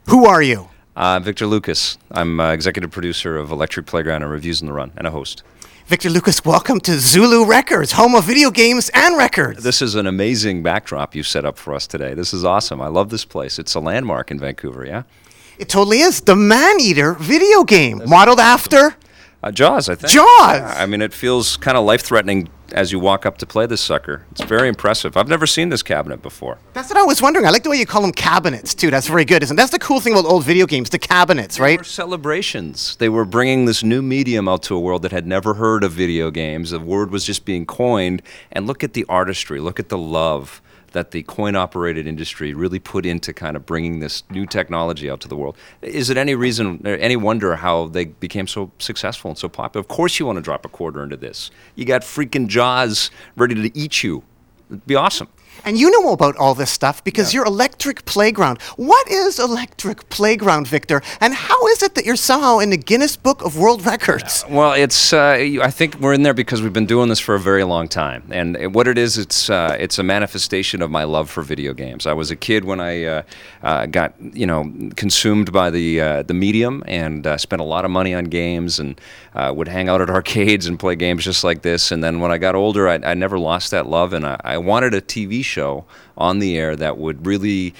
Who are you? Victor Lucas. I'm executive producer of Electric Playground and Reviews on the Run, and a host. Victor Lucas, welcome to Zulu Records, home of video games and records. This is an amazing backdrop you set up for us today. This is awesome. I love this place. It's a landmark in Vancouver, yeah? It totally is. The Man-Eater video game, modeled after... Jaws, I think. Jaws! Yeah, I mean, it feels kind of life-threatening as you walk up to play this sucker. It's very impressive. I've never seen this cabinet before. That's what I was wondering. I like the way you call them cabinets, too. That's very good, isn't it? That's the cool thing about old video games, the cabinets, right? They were celebrations. They were bringing this new medium out to a world that had never heard of video games. The word was just being coined. And look at the artistry. Look at the love that the coin-operated industry really put into kind of bringing this new technology out to the world. Is it any reason, or any wonder how they became so successful and so popular? Of course you want to drop a quarter into this. You got freaking Jaws ready to eat you. It'd be awesome. And you know about all this stuff because you're Electric Playground. What is Electric Playground, Victor? And how is it that you're somehow in the Guinness Book of World Records? Well, it's I think we're in there because we've been doing this for a very long time. And what it is, it's a manifestation of my love for video games. I was a kid when I got consumed by the medium and spent a lot of money on games and would hang out at arcades and play games just like this. And then when I got older, I never lost that love, and I wanted a TV show on the air that would really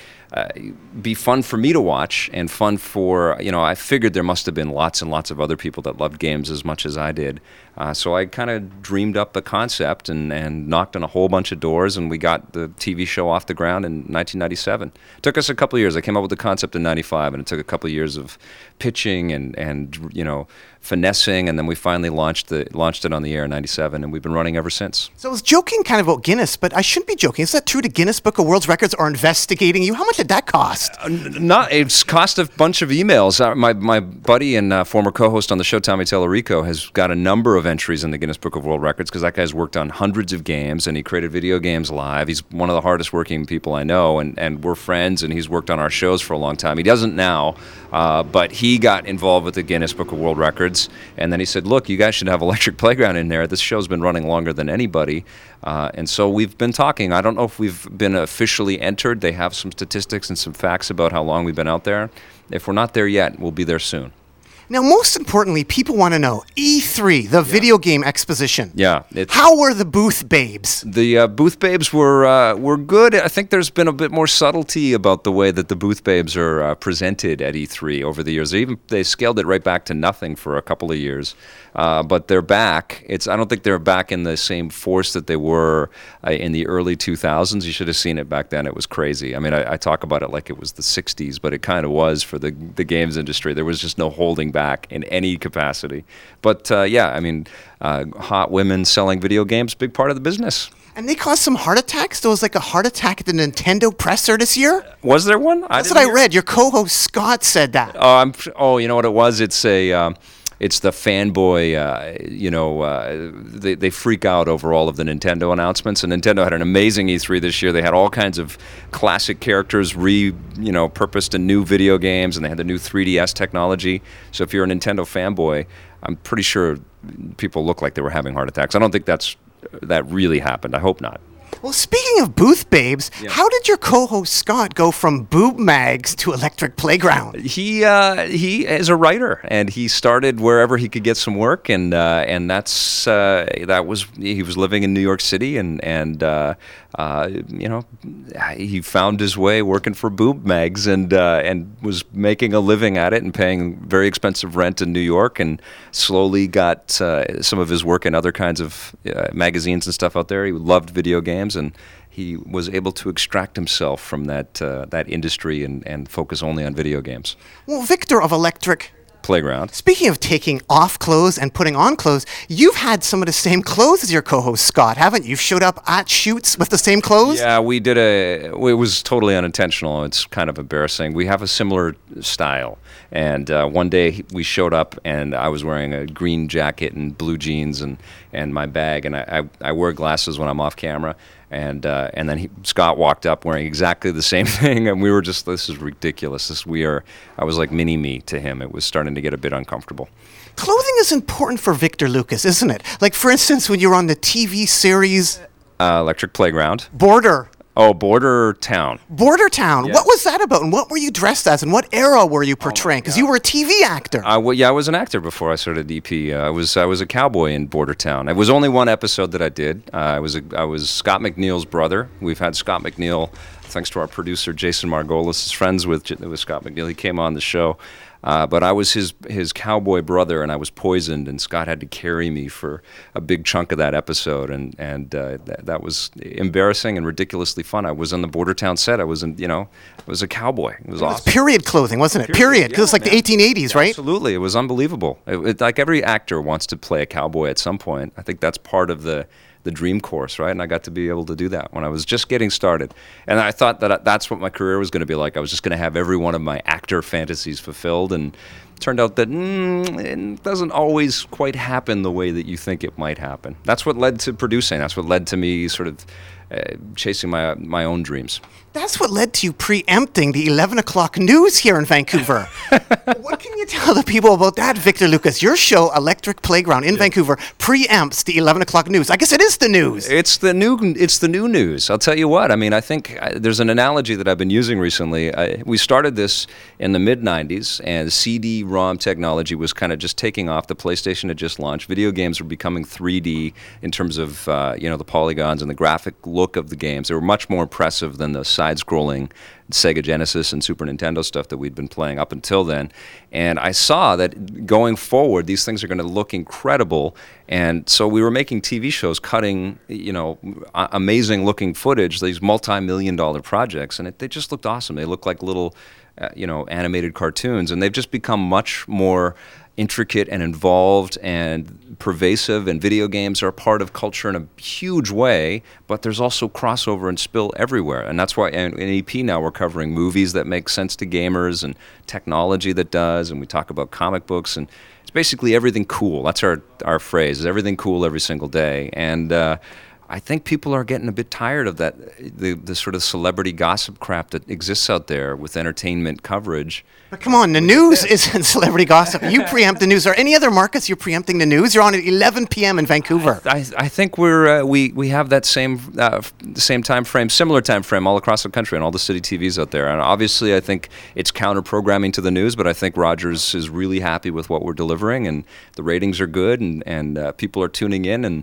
be fun for me to watch and fun for, I figured there must have been lots and lots of other people that loved games as much as I did. So I kind of dreamed up the concept and knocked on a whole bunch of doors, and we got the TV show off the ground in 1997. It took us a couple of years. I came up with the concept in 95, and it took a couple of years of pitching and finessing, and then we finally launched it on the air in 97, and we've been running ever since. So I was joking kind of about Guinness, but I shouldn't be joking. Is that true? The Guinness Book of World Records are investigating you? How much did that cost? It's cost a bunch of emails. My buddy and former co-host on the show, Tommy Tellerico, has got a number of entries in the Guinness Book of World Records because that guy's worked on hundreds of games, and he created video games live. He's one of the hardest working people I know, and we're friends, and he's worked on our shows for a long time. He doesn't now, but he got involved with the Guinness Book of World Records, and then he said, look, you guys should have Electric Playground in there. This show's been running longer than anybody, and so we've been talking. I don't know if we've been officially entered. They have some statistics and some facts about how long we've been out there. If we're not there yet, we'll be there soon. Now, most importantly, people want to know, E3, the video game exposition. Yeah. How were the booth babes? The booth babes were good. I think there's been a bit more subtlety about the way that the booth babes are presented at E3 over the years. They scaled it right back to nothing for a couple of years. But they're back. I don't think they're back in the same force that they were in the early 2000s. You should have seen it back then. It was crazy. I mean, I talk about it like it was the 60s, but it kind of was for the games industry. There was just no holding back in any capacity. But hot women selling video games, big part of the business. And they caused some heart attacks? There was like a heart attack at the Nintendo presser this year? Was there one? That's what I read. Your co-host Scott said that. You know what it was? It's the fanboy, they freak out over all of the Nintendo announcements. And Nintendo had an amazing E3 this year. They had all kinds of classic characters purposed in new video games, and they had the new 3DS technology. So if you're a Nintendo fanboy, I'm pretty sure people look like they were having heart attacks. I don't think that really happened. I hope not. Well, speaking of booth babes, how did your co-host Scott go from boob mags to Electric Playground? He is a writer, and he started wherever he could get some work, and that was he was living in New York City, and he found his way working for boob mags, and was making a living at it and paying very expensive rent in New York, and slowly got some of his work in other kinds of magazines and stuff out there. He loved video games, and he was able to extract himself from that industry and focus only on video games. Well, Victor of Electric Playground. Speaking of taking off clothes and putting on clothes, you've had some of the same clothes as your co-host Scott, haven't you? You've showed up at shoots with the same clothes? Yeah, we did it was totally unintentional. It's kind of embarrassing. We have a similar style. And one day we showed up, and I was wearing a green jacket and blue jeans and my bag, and I wear glasses when I'm off camera. And then Scott walked up wearing exactly the same thing, and we were just, this is ridiculous. I was like mini-me to him. It was starting to get a bit uncomfortable. Clothing is important for Victor Lucas, isn't it? Like, for instance, when you're on the TV series... Electric Playground. Border. Oh, Border Town. Border Town. Yes. What was that about, and what were you dressed as, and what era were you portraying? Because you were a TV actor. Well, yeah, I was an actor before I started DP. I was a cowboy in Border Town. It was only one episode that I did. I was Scott McNeil's brother. We've had Scott McNeil, thanks to our producer Jason Margolis, is friends with Scott McNeil. He came on the show. But I was his cowboy brother, and I was poisoned, and Scott had to carry me for a big chunk of that episode, and that was embarrassing and ridiculously fun. I was on the Border Town set. I was I was a cowboy. It was awesome. Period clothing, wasn't it? Period, because it's like the 1880s, right? Absolutely, it was unbelievable. Like every actor wants to play a cowboy at some point. I think that's part of the dream course, right? And I got to be able to do that when I was just getting started. And I thought that that's what my career was going to be like. I was just going to have every one of my actor fantasies fulfilled, and it turned out that it doesn't always quite happen the way that you think it might happen. That's what led to producing. That's what led to me sort of chasing my own dreams. That's what led to you preempting the 11 o'clock news here in Vancouver. What can you tell the people about that, Victor Lucas? Your show, Electric Playground in Vancouver, preempts the 11 o'clock news. I guess it is the news. It's the new news. I'll tell you what. I mean, I think there's an analogy that I've been using recently. We started this in the mid-'90s, and CD-ROM technology was kind of just taking off. The PlayStation had just launched. Video games were becoming 3D in terms of the polygons and the graphic look of the games. They were much more impressive than the side-scrolling Sega Genesis and Super Nintendo stuff that we'd been playing up until then. And I saw that going forward, these things are going to look incredible. And so we were making TV shows, cutting, amazing-looking footage, these multi-million-dollar projects, and they just looked awesome. They looked like little, animated cartoons, and they've just become much more intricate and involved and pervasive, and video games are a part of culture in a huge way, but there's also crossover and spill everywhere. And that's why in EP now we're covering movies that make sense to gamers and technology that does, and we talk about comic books, and it's basically everything cool. That's our phrase, is everything cool every single day. And I think people are getting a bit tired of that, the sort of celebrity gossip crap that exists out there with entertainment coverage. But come on, the news isn't celebrity gossip. You preempt the news. Are any other markets you're preempting the news? You're on at 11 p.m. in Vancouver. I think we have that same time frame, similar time frame all across the country on all the city TVs out there. And obviously, I think it's counter programming to the news, but I think Rogers is really happy with what we're delivering, and the ratings are good, and people are tuning in, and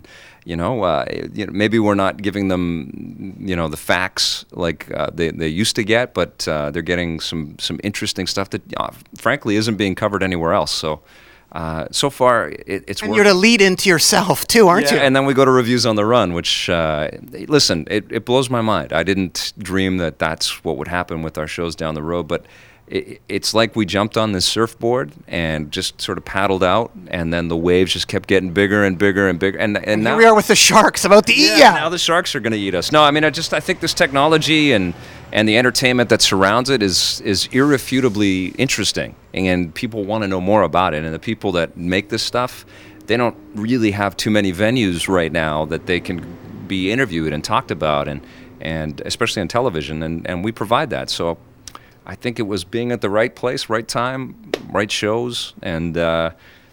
maybe we're not giving them the facts like they used to get, but they're getting some interesting stuff that frankly isn't being covered anywhere else. So so far it's and working. You're to lead into yourself too, aren't you? And then we go to Reviews on the Run, which listen, it blows my mind. I didn't dream that that's what would happen with our shows down the road, but it's like we jumped on this surfboard and just sort of paddled out, and then the waves just kept getting bigger and bigger and bigger. And now here we are with the sharks about to eat you. Now the sharks are going to eat us. No, I mean, I think this technology and the entertainment that surrounds it is irrefutably interesting, and people want to know more about it. And the people that make this stuff, they don't really have too many venues right now that they can be interviewed and talked about, and especially on television, and we provide that. So I think it was being at the right place, right time, right shows, and an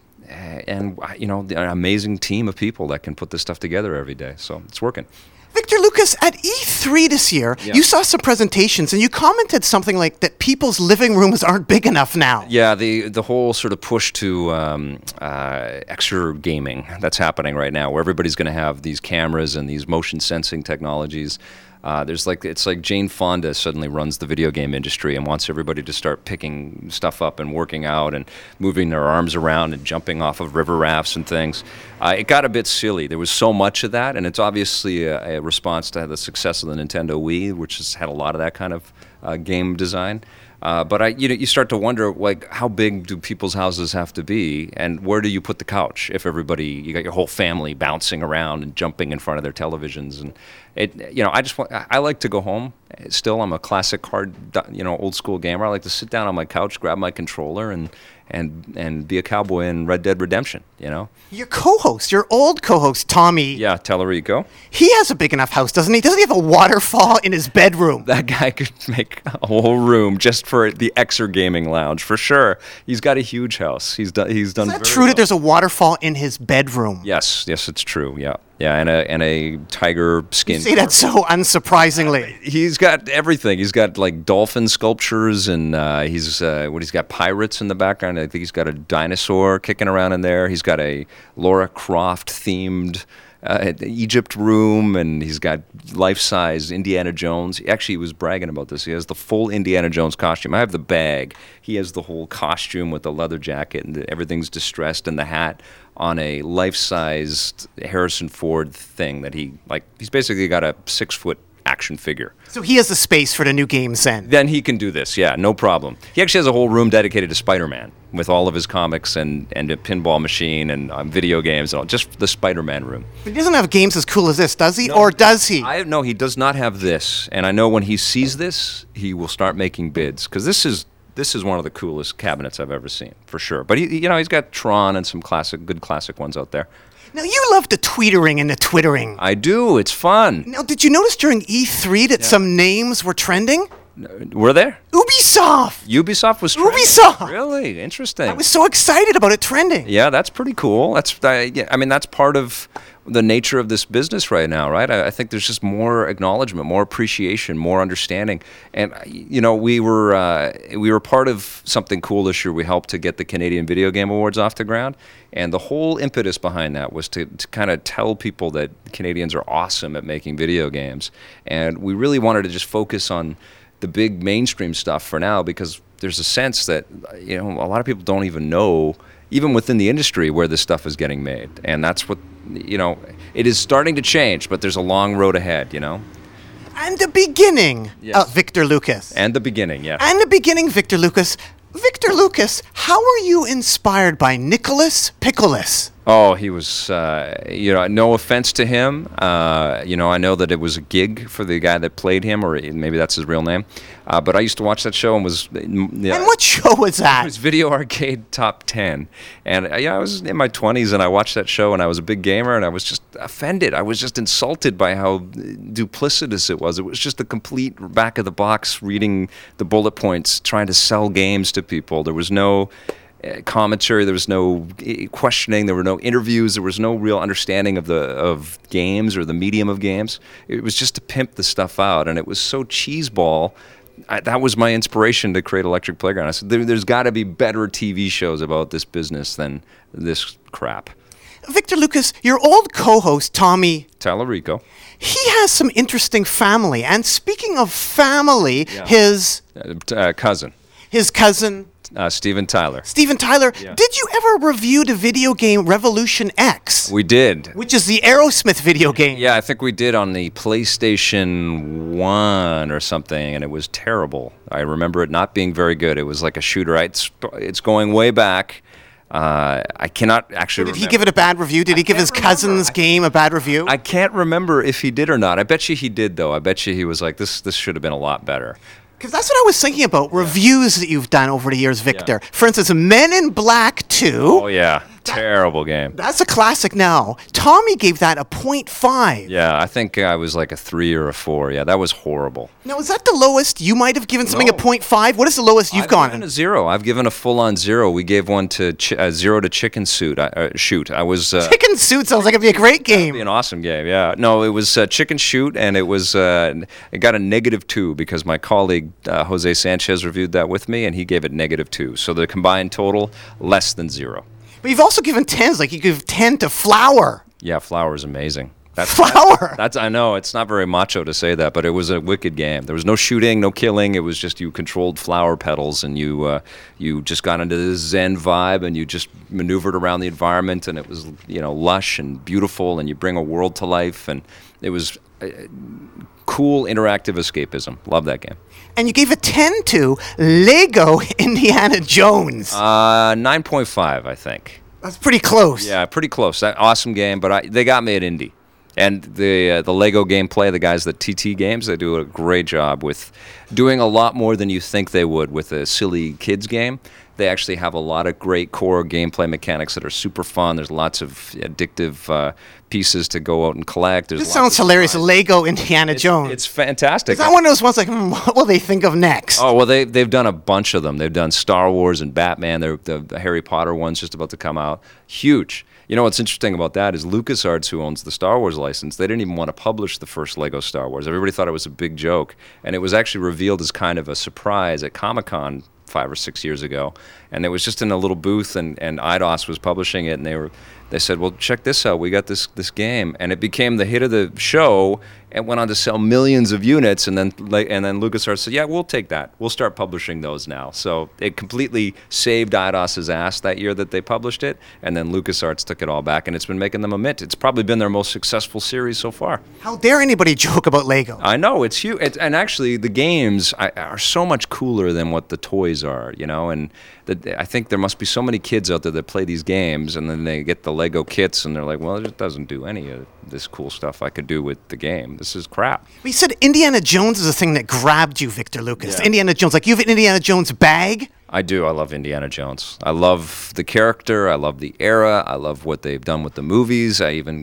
amazing team of people that can put this stuff together every day. So it's working. Victor Lucas, at E3 this year, you saw some presentations, and you commented something like that people's living rooms aren't big enough now. Yeah, the whole sort of push to extra gaming that's happening right now, where everybody's going to have these cameras and these motion sensing technologies. It's like Jane Fonda suddenly runs the video game industry and wants everybody to start picking stuff up and working out and moving their arms around and jumping off of river rafts and things. It got a bit silly. There was so much of that, and it's obviously a response to the success of the Nintendo Wii, which has had a lot of that kind of game design. But you start to wonder, like, how big do people's houses have to be, and where do you put the couch if you got your whole family bouncing around and jumping in front of their televisions? And I like to go home. Still, I'm a classic old school gamer. I like to sit down on my couch, grab my controller, and be a cowboy in Red Dead Redemption. Your co-host, your old co-host, Tommy. Yeah, Tellerico. He has a big enough house, doesn't he? Doesn't he have a waterfall in his bedroom? That guy could make a whole room just for the Exer Gaming Lounge, for sure. He's got a huge house. He's done. Is that true that there's a waterfall in his bedroom? Yes, it's true. Yeah. Yeah, and a tiger skin. You say that so unsurprisingly. He's got everything. He's got like dolphin sculptures, and he's got pirates in the background. I think he's got a dinosaur kicking around in there. He's got a Laura Croft themed Egypt room, and he's got life-size Indiana Jones. Actually, he was bragging about this. He has the full Indiana Jones costume. I have the bag. He has the whole costume with the leather jacket, and everything's distressed, and the hat on a life-sized Harrison Ford thing that he's basically got a 6-foot action figure. So he has the space for the new games then. Then he can do this, yeah, no problem. He actually has a whole room dedicated to Spider-Man with all of his comics and a pinball machine and video games and all, just the Spider-Man room. But he doesn't have games as cool as this, does he? No, or does he? No, he does not have this. And I know when he sees this, he will start making bids, because this is one of the coolest cabinets I've ever seen, for sure. But he's got Tron and some good classic ones out there. Now, you love the tweetering and the twittering. I do. It's fun. Now, did you notice during E3 that some names were trending? Were there? Ubisoft! Ubisoft was trending? Ubisoft! Really? Interesting. I was so excited about it trending. Yeah, that's pretty cool. That's part of the nature of this business right now, right? I think there's just more acknowledgement, more appreciation, more understanding. And we were part of something cool this year. We helped to get the Canadian Video Game Awards off the ground, and the whole impetus behind that was to kind of tell people that Canadians are awesome at making video games. And we really wanted to just focus on the big mainstream stuff for now, because there's a sense that a lot of people don't even know, even within the industry, where this stuff is getting made. And that's what it is starting to change, but there's a long road ahead, And the beginning, Victor Lucas. And the beginning, yeah. And the beginning, Victor Lucas. Victor Lucas, how were you inspired by Nicholas Pickles? Oh, he was, no offense to him. I know that it was a gig for the guy that played him, or maybe that's his real name. But I used to watch that show and was... And what show was that? It was Video Arcade Top 10. And I was in my 20s, and I watched that show, and I was a big gamer, and I was just offended. I was just insulted by how duplicitous it was. It was just the complete back of the box, reading the bullet points, trying to sell games to people. There was no commentary, there was no questioning, there were no interviews, there was no real understanding of games or the medium of games. It was just to pimp the stuff out, and it was so cheeseball. That was my inspiration to create Electric Playground. I said, there's got to be better TV shows about this business than this crap. Victor Lucas, your old co-host, Tommy Tallarico, he has some interesting family. And speaking of family, his cousin. His cousin... Steven Tyler. Steven Tyler, did you ever review the video game Revolution X? We did. Which is the Aerosmith video game. Yeah, I think we did on the PlayStation 1 or something, and it was terrible. I remember it not being very good. It was like a shooter. It's going way back. I cannot actually remember. Did he give it a bad review? Did he give his cousin's game a bad review? I can't remember if he did or not. I bet you he did, though. I bet you he was like, this should have been a lot better. Because that's what I was thinking about, reviews that you've done over the years, Victor. For instance, Men in Black 2. Oh, yeah. Terrible game. That's a classic now. Tommy gave that a 0.5. Yeah, I think I was like a 3 or a 4. Yeah, that was horrible. Now, is that the lowest? You might have given something a 0.5? What is the lowest you've gone? I've given a 0. I've given a full-on 0. We gave one to 0 to Chicken Shoot. I was... Chicken Shoot sounds like it'd be a great game. It'd be an awesome game, yeah. No, it was Chicken Shoot, and it was... it got a -2 because my colleague, Jose Sanchez, reviewed that with me, and he gave it -2. So the combined total, less than 0. But you've also given 10s, like you give 10 to Flower. Yeah, Flower is amazing. Flower? I know, it's not very macho to say that, but it was a wicked game. There was no shooting, no killing. It was just you controlled flower petals, and you just got into this Zen vibe, and you just maneuvered around the environment, and it was lush and beautiful, and you bring a world to life, and it was cool interactive escapism. Love that game. And you gave a 10 to Lego Indiana Jones. 9.5, I think. That's pretty close. Yeah, pretty close. That awesome game, but they got me at Indy. And the Lego gameplay, the guys at TT Games, they do a great job with doing a lot more than you think they would with a silly kids game. They actually have a lot of great core gameplay mechanics that are super fun. There's lots of addictive pieces to go out and collect. This sounds hilarious. Lego Indiana Jones. It's fantastic. Is that one of those ones like, what will they think of next? Oh, well, they've done a bunch of them. They've done Star Wars and Batman. The Harry Potter one's just about to come out. Huge. You know what's interesting about that is LucasArts, who owns the Star Wars license, they didn't even want to publish the first Lego Star Wars. Everybody thought it was a big joke, and it was actually revealed as kind of a surprise at Comic-Con 5 or 6 years ago, and it was just in a little booth, and Eidos was publishing it, and they said, well, check this out, we got this game, and it became the hit of the show, and went on to sell millions of units, and then LucasArts said, yeah, we'll take that, we'll start publishing those now. So it completely saved Eidos's ass that year that they published it, and then LucasArts took it all back, and it's been making them a mint. It's probably been their most successful series so far. How dare anybody joke about Lego? I know, it's huge, and actually the games are so much cooler than what the toys are, you know, and I think there must be so many kids out there that play these games, and then they get the Lego kits, and they're like, well, it doesn't do any of this cool stuff I could do with the game. This is crap. But you said Indiana Jones is a thing that grabbed you, Victor Lucas. Yeah. Indiana Jones, like you have an Indiana Jones bag? I do. I love Indiana Jones. I love the character. I love the era. I love what they've done with the movies.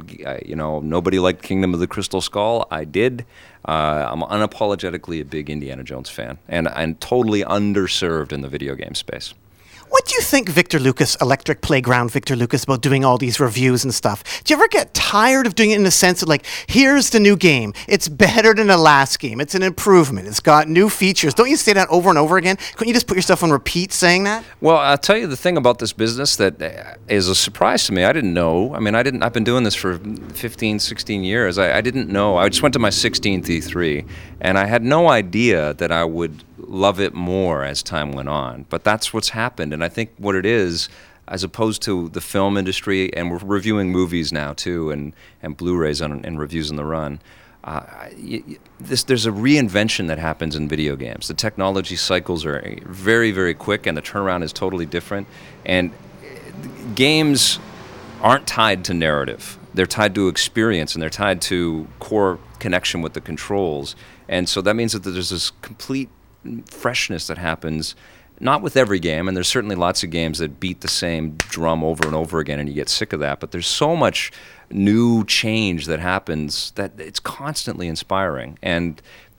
Nobody liked Kingdom of the Crystal Skull. I did. I'm unapologetically a big Indiana Jones fan, and totally underserved in the video game space. What do you think, Victor Lucas, Electric Playground Victor Lucas, about doing all these reviews and stuff? Do you ever get tired of doing it in the sense of like, here's the new game. It's better than the last game. It's an improvement. It's got new features. Don't you say that over and over again? Couldn't you just put yourself on repeat saying that? Well, I'll tell you the thing about this business that is a surprise to me. I didn't know. I mean, I've been doing this for 15, 16 years. I didn't know. I just went to my 16th E3, and I had no idea that I would love it more as time went on. But that's what's happened, and I think what it is, as opposed to the film industry, and we're reviewing movies now too, and Blu-rays and reviews on the run, there's a reinvention that happens in video games. The technology cycles are very, very quick, and the turnaround is totally different. And games aren't tied to narrative. They're tied to experience, and they're tied to core connection with the controls. And so that means that there's this complete freshness that happens, not with every game, and there's certainly lots of games that beat the same drum over and over again, and you get sick of that, but there's so much new change that happens that it's constantly inspiring. And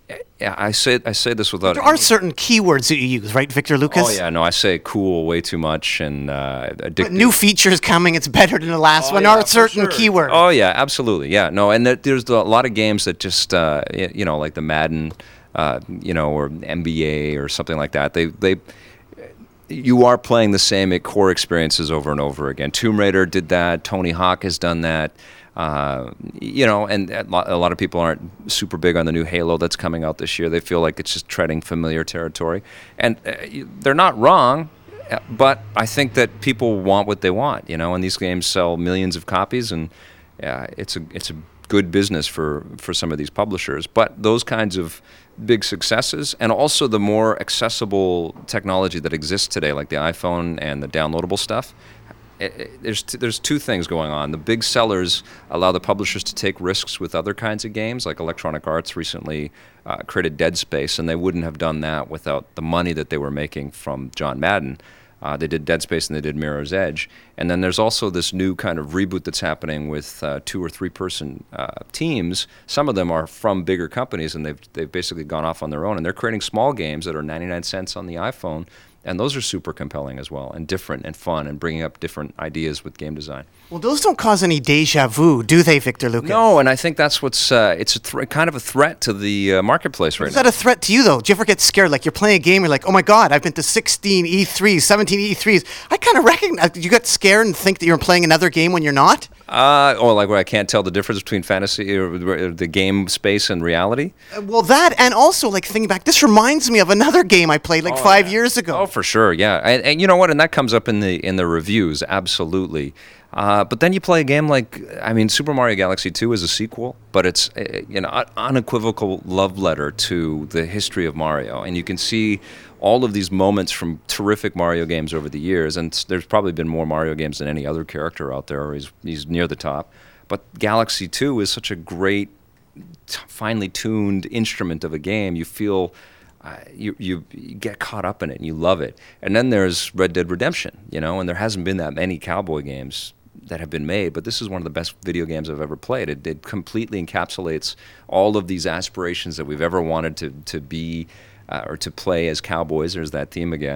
I say this without... There are certain keywords that you use, right, Victor Lucas? Oh, yeah, no, I say cool way too much, and addictive. But new features coming, it's better than the last one, yeah, are certain keywords. Oh, yeah, absolutely, yeah. No, and there's a lot of games that just, like the Madden, or NBA or something like that, you are playing the same core experiences over and over again. Tomb Raider did that. Tony Hawk has done that. And a lot of people aren't super big on the new Halo that's coming out this year. They feel like it's just treading familiar territory. And they're not wrong, but I think that people want what they want, and these games sell millions of copies, and it's a good business for some of these publishers. But those kinds of big successes, and also the more accessible technology that exists today, like the iPhone and the downloadable stuff, there's two things going on. The big sellers allow the publishers to take risks with other kinds of games, like Electronic Arts recently created Dead Space, and they wouldn't have done that without the money that they were making from John Madden. They did Dead Space and they did Mirror's Edge. And then there's also this new kind of reboot that's happening with 2 or 3 person teams. Some of them are from bigger companies, and they've basically gone off on their own. And they're creating small games that are 99 cents on the iPhone. And those are super compelling as well, and different and fun, and bringing up different ideas with game design. Well, those don't cause any deja vu, do they, Victor Lucas? No, and I think that's what's it's kind of a threat to the marketplace right now. Is that a threat to you, though? Do you ever get scared? Like, you're playing a game, you're like, oh my God, I've been to 16 E3s, 17 E3s. I kind of recognize, you get scared and think that you're playing another game when you're not? Like where I can't tell the difference between fantasy or the game space and reality? Well, that, and also, like, thinking back, this reminds me of another game I played like 5 years ago. Oh, for sure, yeah. And you know what? And that comes up in the reviews, absolutely. But then you play a game like, Super Mario Galaxy 2 is a sequel, but it's an unequivocal love letter to the history of Mario. And you can see all of these moments from terrific Mario games over the years. And there's probably been more Mario games than any other character out there, or he's near the top. But Galaxy 2 is such a great, finely tuned instrument of a game. You feel... You get caught up in it and you love it. And then there's Red Dead Redemption, and there hasn't been that many cowboy games that have been made, but this is one of the best video games I've ever played. It completely encapsulates all of these aspirations that we've ever wanted to be or to play as cowboys. There's that theme again.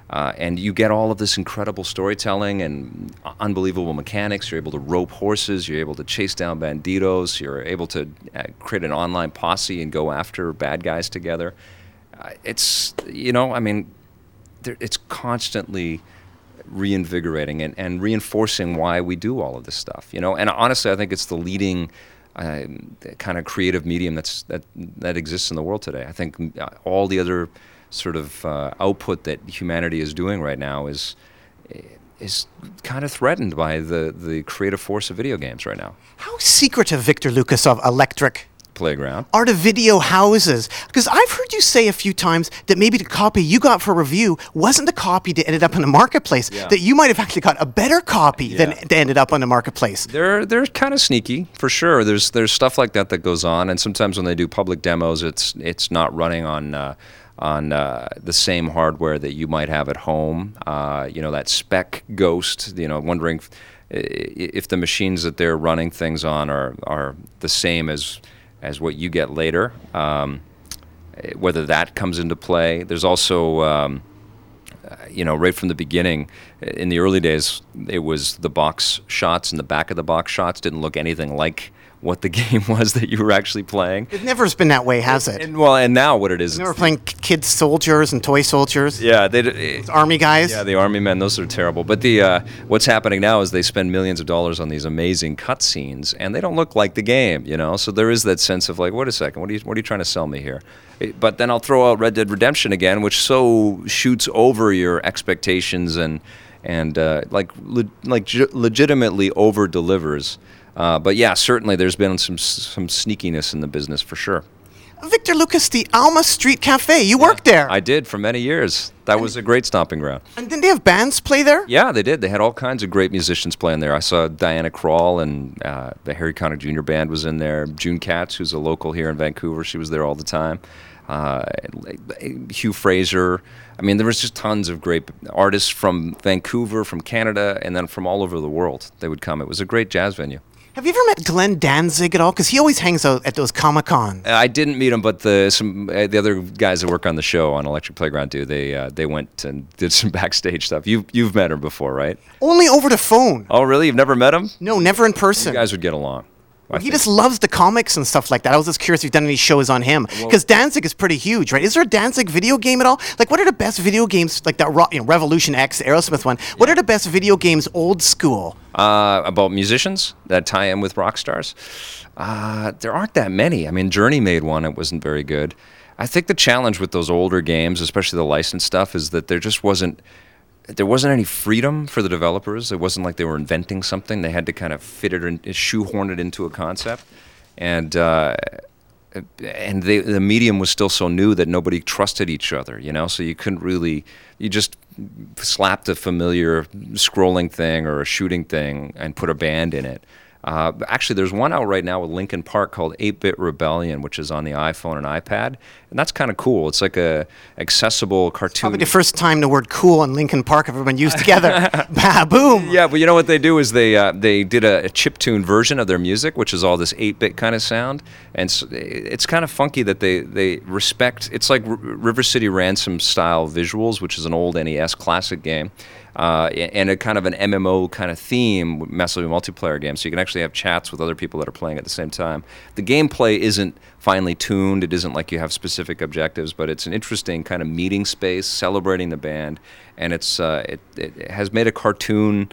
And you get all of this incredible storytelling and unbelievable mechanics. You're able to rope horses. You're able to chase down banditos. You're able to create an online posse and go after bad guys together. It's, I mean, it's constantly reinvigorating and reinforcing why we do all of this stuff. And honestly, I think it's the leading kind of creative medium that exists in the world today. I think all the other sort of output that humanity is doing right now is kind of threatened by the creative force of video games right now. How secretive, Victor Lucas, of Electric Playground are the video houses? Because I've heard you say a few times that maybe the copy you got for review wasn't the copy that ended up in the marketplace, that you might have actually got a better copy than that ended up on the marketplace. They're kind of sneaky, for sure. There's stuff like that goes on, and sometimes when they do public demos, it's not running on the same hardware that you might have at home. That spec ghost, wondering if the machines that they're running things on are the same as what you get later, whether that comes into play. There's also, right from the beginning, in the early days, it was the box shots, and the back of the box shots didn't look anything like what the game was that you were actually playing. It never has been that way, has it? And now what it is... They were playing kid soldiers and toy soldiers. Yeah. Army guys. Yeah, the army men, those are terrible. But what's happening now is they spend millions of dollars on these amazing cutscenes, and they don't look like the game, So there is that sense of like, wait a second, what are you trying to sell me here? But then I'll throw out Red Dead Redemption again, which so shoots over your expectations and legitimately over-delivers. But yeah, certainly there's been some sneakiness in the business for sure. Victor Lucas, the Alma Street Cafe, you worked there. I did for many years. That was a great stomping ground. And didn't they have bands play there? Yeah, they did. They had all kinds of great musicians playing there. I saw Diana Krall, and the Harry Connick Jr. Band was in there. June Katz, who's a local here in Vancouver, she was there all the time. Hugh Fraser. I mean, there was just tons of great artists from Vancouver, from Canada, and then from all over the world. They would come. It was a great jazz venue. Have you ever met Glenn Danzig at all? Because he always hangs out at those Comic-Con. I didn't meet him, but the other guys that work on the show on Electric Playground do. They went and did some backstage stuff. You've met him before, right? Only over the phone. Oh, really? You've never met him? No, never in person. You guys would get along. He just loves the comics and stuff like that. I was just curious if you've done any shows on him. Because Danzig is pretty huge, right? Is there a Danzig video game at all? Like, what are the best video games, like that Revolution X, the Aerosmith one? What are the best video games old school? About musicians that tie in with rock stars? There aren't that many. I mean, Journey made one. It wasn't very good. I think the challenge with those older games, especially the licensed stuff, is that there wasn't any freedom for the developers. It wasn't like they were inventing something. They had to kind of fit it and shoehorn it into a concept. And the medium was still so new that nobody trusted each other, So you couldn't really, you just slapped a familiar scrolling thing or a shooting thing and put a band in it. Actually, there's one out right now with Linkin Park called 8-Bit Rebellion, which is on the iPhone and iPad, and that's kind of cool. It's like a accessible cartoon. Probably the first time the word "cool" and Linkin Park have ever been used together. Boom! Yeah, but you know what they do is they did a chiptune version of their music, which is all this 8-bit kind of sound, and so it's kind of funky that they respect. It's like River City Ransom style visuals, which is an old NES classic game. And a kind of an MMO kind of theme, massively multiplayer game, so you can actually have chats with other people that are playing at the same time. The gameplay isn't finely tuned. It isn't like you have specific objectives, but it's an interesting kind of meeting space, celebrating the band, and it has made a cartoon,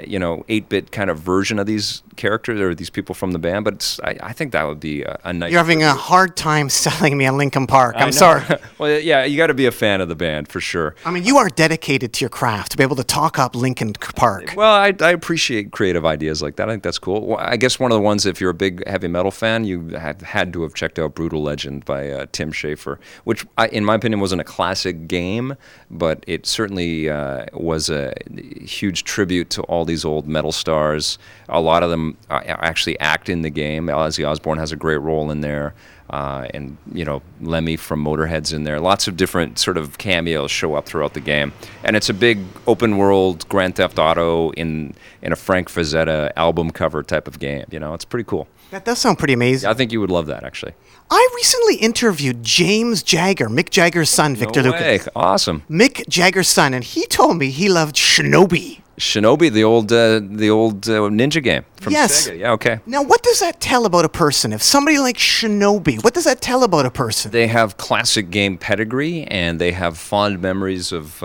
8-bit kind of version of these characters or these people from the band, but I think that would be a nice... You're having a hard time selling me on Linkin Park. I'm sorry. Well, yeah, you got to be a fan of the band for sure. I mean, you are dedicated to your craft to be able to talk up Linkin Park. Well, I appreciate creative ideas like that. I think that's cool. Well, I guess one of the ones, if you're a big heavy metal fan, you had to have checked out Brutal Legend by Tim Schafer, which in my opinion wasn't a classic game, but it certainly was a huge tribute to all these old metal stars. A lot of them actually act in the game. Ozzy Osbourne has a great role in there. and Lemmy from Motorhead's in there. Lots of different sort of cameos show up throughout the game, and it's a big open world Grand Theft Auto in a Frank Frazetta album cover type of game. It's pretty cool. That does sound pretty amazing. I think you would love that, actually. I recently interviewed James Jagger, Mick Jagger's son, Victor No Lucas. way. Awesome. Mick Jagger's son, and he told me he loved Shinobi. Shinobi, the old ninja game from Yes. Sega. Yeah, okay. Now, what does that tell about a person? If somebody like Shinobi, what does that tell about a person? They have classic game pedigree, and they have fond memories of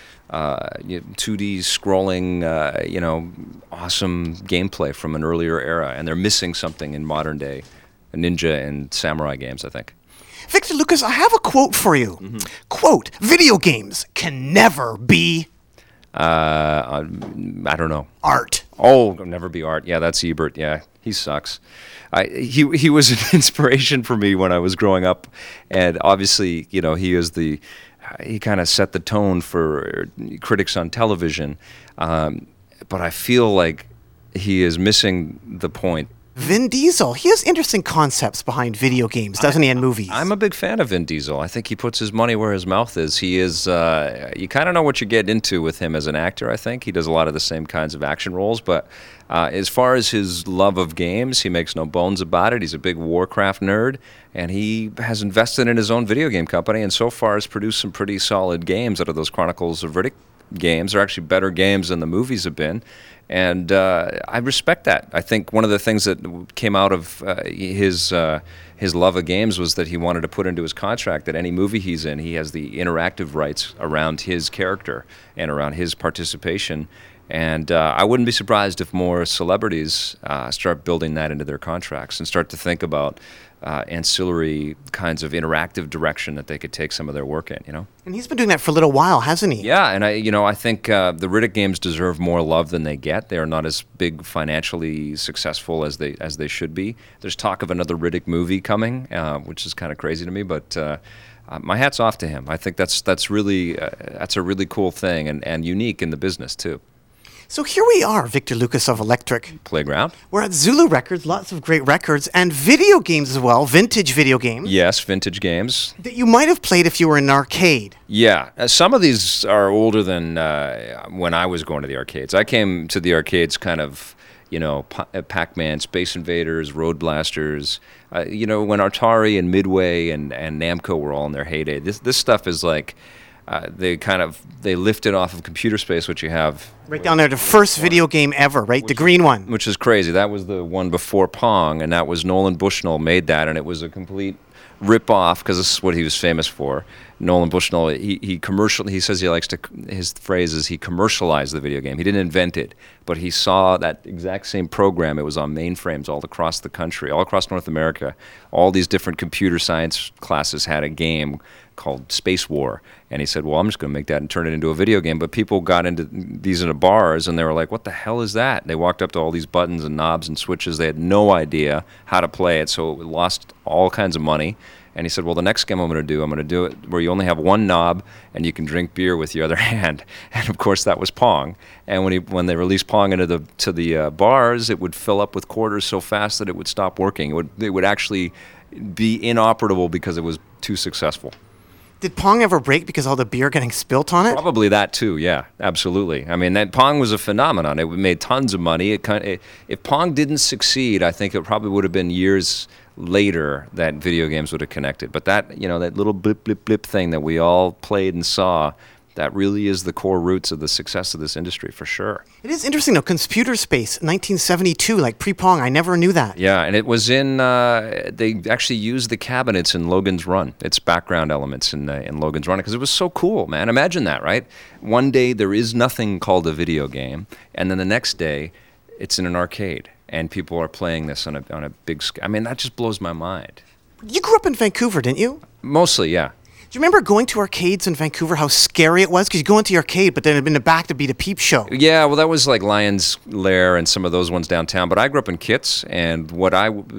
2D scrolling, awesome gameplay from an earlier era, and they're missing something in modern day ninja and samurai games, I think. Victor Lucas, I have a quote for you. Quote, video games can never be I don't know. art. Oh, never be art. Yeah, that's Ebert. Yeah, he sucks. He was an inspiration for me when I was growing up, and obviously, he kind of set the tone for critics on television. But I feel like he is missing the point. Vin Diesel, he has interesting concepts behind video games, doesn't he, and movies? I'm a big fan of Vin Diesel. I think he puts his money where his mouth is. He is, you kind of know what you get into with him as an actor, I think. He does a lot of the same kinds of action roles, but as far as his love of games, he makes no bones about it. He's a big Warcraft nerd, and he has invested in his own video game company, and so far has produced some pretty solid games out of those Chronicles of Riddick games. They're actually better games than the movies have been. And I respect that. I think one of the things that came out of his love of games was that he wanted to put into his contract that any movie he's in, he has the interactive rights around his character and around his participation. And I wouldn't be surprised if more celebrities start building that into their contracts and start to think about ancillary kinds of interactive direction that they could take some of their work in, And he's been doing that for a little while, hasn't he? Yeah, and I think the Riddick games deserve more love than they get. They are not as big financially successful as they should be. There's talk of another Riddick movie coming, which is kind of crazy to me, but my hat's off to him. I think that's a really cool thing and unique in the business too. So here we are, Victor Lucas of Electric Playground. We're at Zulu Records, lots of great records, and video games as well, vintage video games. Yes, vintage games. That you might have played if you were in an arcade. Yeah, some of these are older than when I was going to the arcades. I came to the arcades kind of, Pac-Man, Space Invaders, Road Blasters, when Atari and Midway and Namco were all in their heyday. This stuff is like... They lifted off of Computer Space, which you have right down there, the first video game ever, right? The green one. Which is crazy. That was the one before Pong, and that was Nolan Bushnell made that, and it was a complete rip-off because this is what he was famous for. Nolan Bushnell, he says his phrase is he commercialized the video game. He didn't invent it, but he saw that exact same program. It was on mainframes all across the country, all across North America. All these different computer science classes had a game called Space War, and he said, well, I'm just going to make that and turn it into a video game. But people got into these in the bars, and they were like, what the hell is that? And they walked up to all these buttons and knobs and switches. They had no idea how to play it, so it lost all kinds of money. And he said, well, the next game I'm going to do it where you only have one knob and you can drink beer with your other hand. And, of course, that was Pong. And when they released Pong into the bars, it would fill up with quarters so fast that it would stop working. It would actually be inoperable because it was too successful. Did Pong ever break because all the beer getting spilt on it? Probably that too, yeah, absolutely. I mean, that Pong was a phenomenon. It made tons of money. If Pong didn't succeed, I think it probably would have been years later that video games would have connected. But that little blip, blip, blip thing that we all played and saw, that really is the core roots of the success of this industry, for sure. It is interesting, though. Computer Space, 1972, like pre-Pong. I never knew that. Yeah, and it was in, they actually used the cabinets in Logan's Run, its background elements in Logan's Run, because it was so cool, man. Imagine that, right? One day there is nothing called a video game, and then the next day it's in an arcade, and people are playing this on a big scale. I mean, that just blows my mind. You grew up in Vancouver, didn't you? Mostly, yeah. Do you remember going to arcades in Vancouver, how scary it was? Because you go into the arcade, but then in the back to be the peep show. Yeah, well, that was like Lion's Lair and some of those ones downtown. But I grew up in Kits, and what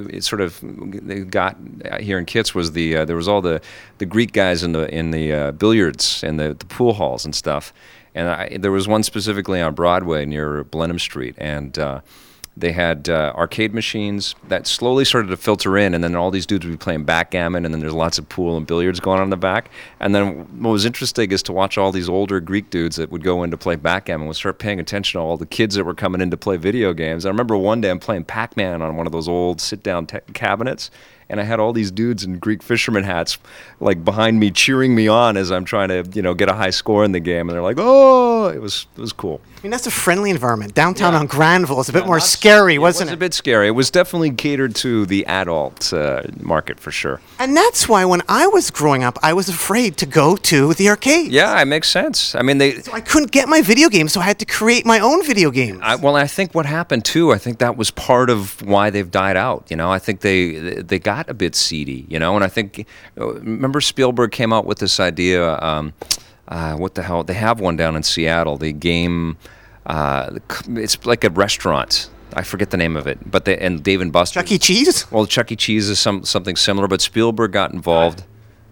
they got here in Kits was there was all the Greek guys in the billiards and the pool halls and stuff. And there was one specifically on Broadway near Blenheim Street, and They had arcade machines that slowly started to filter in, and then all these dudes would be playing backgammon, and then there's lots of pool and billiards going on in the back. And then what was interesting is to watch all these older Greek dudes that would go in to play backgammon would start paying attention to all the kids that were coming in to play video games. I remember one day I'm playing Pac-Man on one of those old sit-down cabinets, and I had all these dudes in Greek fisherman hats like behind me cheering me on as I'm trying to, get a high score in the game. And they're like, oh, it was cool. I mean, that's a friendly environment. Downtown on Granville was a bit more Not- scary, wasn't It was it? a bit scary. It was definitely catered to the adult market for sure. And that's why when I was growing up, I was afraid to go to the arcade. Yeah, it makes sense. I mean, So I couldn't get my video games, so I had to create my own video games. I think what happened too, I think that was part of why they've died out. I think they got a bit seedy, and I think, remember Spielberg came out with this idea, what the hell, they have one down in Seattle, the game, it's like a restaurant. I forget the name of it, and Dave and Buster's. Chuck E. Cheese? Well, Chuck E. Cheese is something similar, but Spielberg got involved.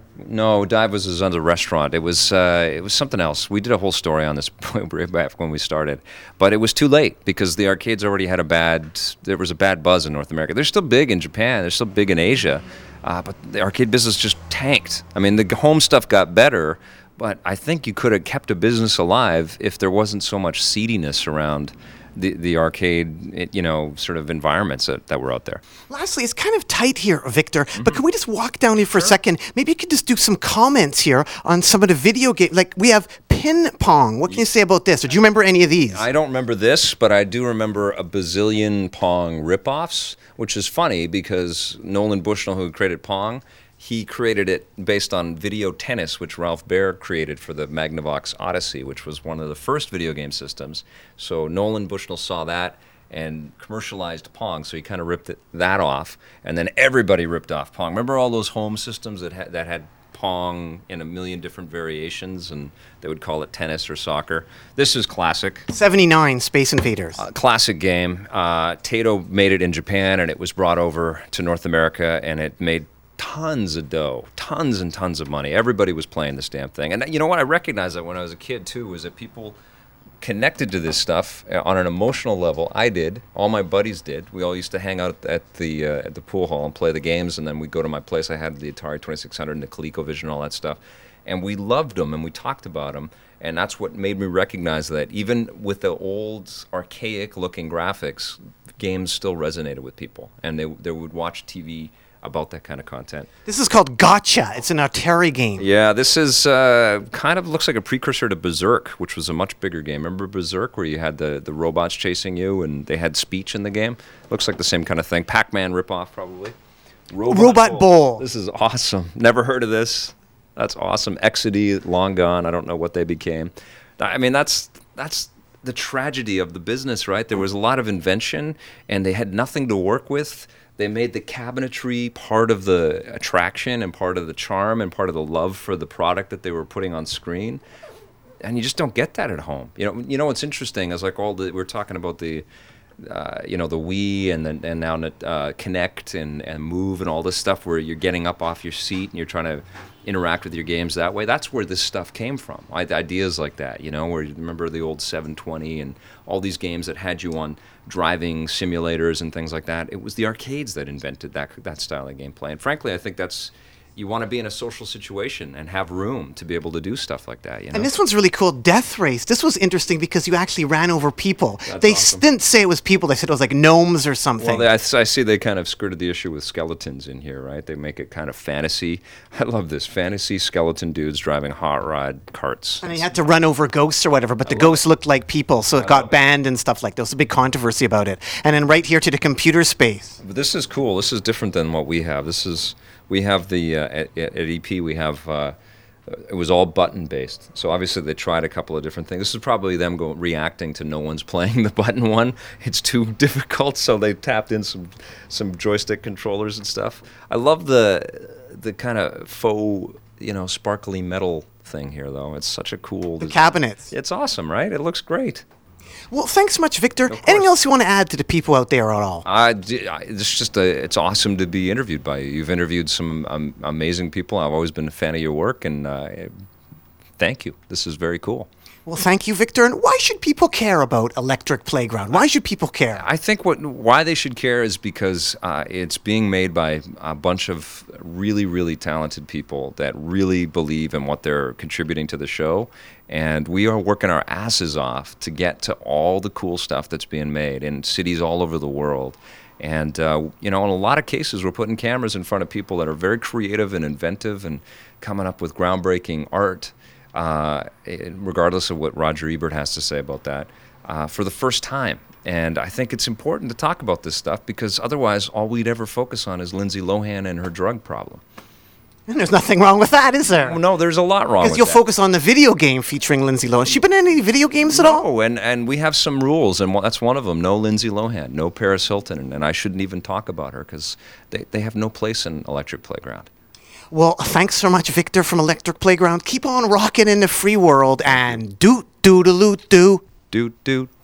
No, Dive was his other restaurant. It was something else. We did a whole story on this way back when we started, but it was too late because the arcades already had there was a bad buzz in North America. They're still big in Japan. They're still big in Asia, but the arcade business just tanked. I mean, the home stuff got better, but I think you could have kept a business alive if there wasn't so much seediness around the arcade, sort of environments that were out there. Lastly, it's kind of tight here, Victor, but can we just walk down here for a second? Maybe you could just do some comments here on some of the video games. Like, we have ping pong. What can you say about this? Or do you remember any of these? I don't remember this, but I do remember a bazillion Pong ripoffs, which is funny because Nolan Bushnell, who created Pong, he created it based on video tennis, which Ralph Baer created for the Magnavox Odyssey, which was one of the first video game systems. So Nolan Bushnell saw that and commercialized Pong, so he kind of ripped that off, and then everybody ripped off Pong. Remember all those home systems that had Pong in a million different variations, and they would call it tennis or soccer? This is classic. 79, Space Invaders. Classic game. Taito made it in Japan, and it was brought over to North America, and it made tons of dough, tons and tons of money. Everybody was playing this damn thing. And you know what? I recognized that when I was a kid, too, was that people connected to this stuff on an emotional level. I did. All my buddies did. We all used to hang out at the pool hall and play the games, and then we'd go to my place. I had the Atari 2600 and the ColecoVision and all that stuff. And we loved them, and we talked about them. And that's what made me recognize that even with the old, archaic-looking graphics, games still resonated with people. And they would watch TV about that kind of content. This is called Gotcha. It's an Atari game. Yeah, this is kind of looks like a precursor to Berserk, which was a much bigger game. Remember Berserk, where you had the robots chasing you and they had speech in the game? Looks like the same kind of thing. Pac-Man ripoff, probably. Robot Bowl. This is awesome. Never heard of this. That's awesome. Exidy, long gone. I don't know what they became. I mean, that's the tragedy of the business, right? There was a lot of invention, and they had nothing to work with. They made the cabinetry part of the attraction and part of the charm and part of the love for the product that they were putting on screen. And you just don't get that at home. You know what's interesting is like we're talking about the Wii and now Kinect and Move and all this stuff where you're getting up off your seat and you're trying to interact with your games that way. That's where this stuff came from. Ideas like that, where you remember the old 720 and all these games that had you on driving simulators and things like that. It was the arcades that invented that style of gameplay. And frankly, I think you want to be in a social situation and have room to be able to do stuff like that. And this one's really cool, Death Race. This was interesting because you actually ran over people. They awesome. didn't say it was people. They said it was like gnomes or something. Well, I see they kind of skirted the issue with skeletons in here, right? They make it kind of fantasy. I love this. Fantasy skeleton dudes driving hot rod carts. And you had to run over ghosts or whatever, but the ghosts looked like people, so it got banned and stuff like that. There was a big controversy about it. And then right here to the computer space. But this is cool. This is different than what we have. We have at EP, we have, it was all button based. So obviously they tried a couple of different things. This is probably them reacting to no one's playing the button one. It's too difficult, so they tapped in some joystick controllers and stuff. I love the kind of faux, sparkly metal thing here, though. It's such a cool The cabinets. It's awesome, right? It looks great. Well, thanks so much, Victor. Anything else you want to add to the people out there at all? It's awesome to be interviewed by you. You've interviewed some amazing people. I've always been a fan of your work, and thank you. This is very cool. Well, thank you, Victor. And why should people care about Electric Playground? Why should people care? I think why they should care is because it's being made by a bunch of really, really talented people that really believe in what they're contributing to the show. And we are working our asses off to get to all the cool stuff that's being made in cities all over the world. And, in a lot of cases, we're putting cameras in front of people that are very creative and inventive and coming up with groundbreaking art. Regardless of what Roger Ebert has to say about that, for the first time. And I think it's important to talk about this stuff because otherwise all we'd ever focus on is Lindsay Lohan and her drug problem. And there's nothing wrong with that, is there? Well, no, there's a lot wrong with that. Because you'll focus on the video game featuring Lindsay Lohan. Has she been in any video games at all? No, and we have some rules, and that's one of them. No Lindsay Lohan, no Paris Hilton, and I shouldn't even talk about her because they have no place in Electric Playground. Well, thanks so much, Victor from Electric Playground. Keep on rocking in the free world and doot-doodaloot-doo. Doot, doot.